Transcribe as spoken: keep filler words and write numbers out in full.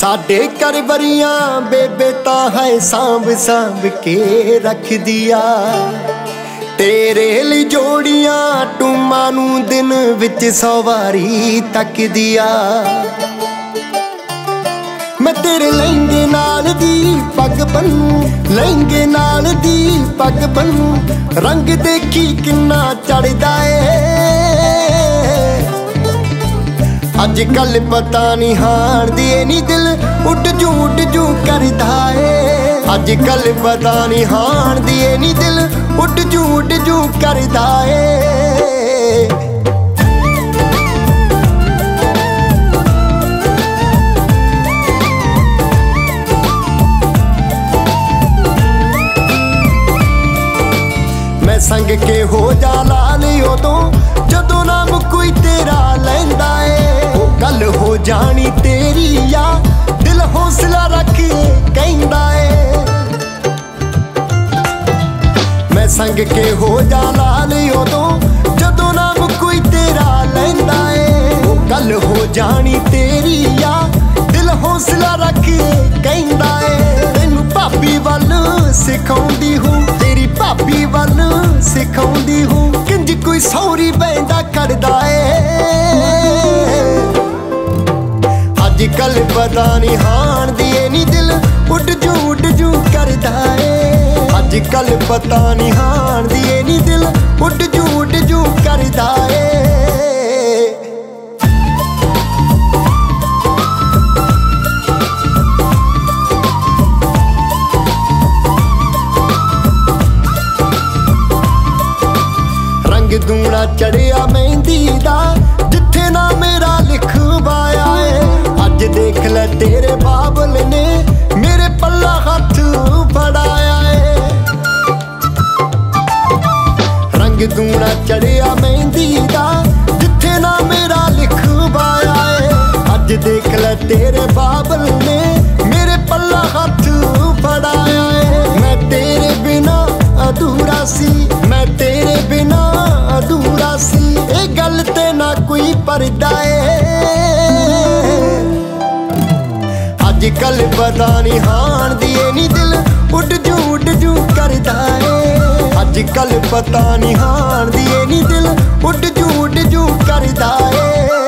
साडे घर वरियां बेबे ता है सांभ सांभ के रख दिया। तेरे लिए जोड़ियां टूमां नू दिन विच सौ वारी तक दिया। मैं तेरे लहंगे नाल दी पग बनू, लहंगे नाल दी पग बनू, रंग देखी किन्ना चढ़दा ए। अज कल पता नहीं हार दिए नी दिल उड जू उड जू करदा ए। अज कल पता नहीं हार दिए नी दिल उड जू उड जू करदा ए। मैं संग के हो जा लाल उदों जदों नाम कोई तेरा लैंदा ए। गल हो जानी तेरी या दिल हौसला रख कहंदा ए। मैं संग के हो जा लाल उदों जदों नाम कोई तेरा लैंदा ए। गल हो जानी तेरी या दिल हौसला रख कहंदा ए। तैनू भाभी वल सिखाउंदी हूँ, तेरी भाभी वल सिखाउंदी हूँ, किंज कोई सौरी बैंदा करदा ए। अजकल पता नहीं हार दिए नी दिल उड जू उड जू करदा ए। अजकल पता नहीं हार दिए नी दिल उड जू उड जू करदा ए। रंग दूना चढ़िया मेहंदी दा जिथे ना मेरा लिखवाया है। अज देख ले तेरे बाबल ने मेरे पल्ला हाथ फड़ाया है। रंग दूना चढ़िया मेहंदी दा जिथे ना मेरा लिखवाया है। अज देख ले तेरे बाबल ने मेरे पल्ला हाथ फड़ाया है। मैं तेरे बिना अधूरा सी, मैं तेरे बिना अधूरा सी, ए गल ते ना कोई परदा ए। अजकल पता नहीं हार दिए नी दिल उड जू उड जू करदा ए। अजकल पता नहीं हार दिए नी दिल उड जू उड जू करदा ए।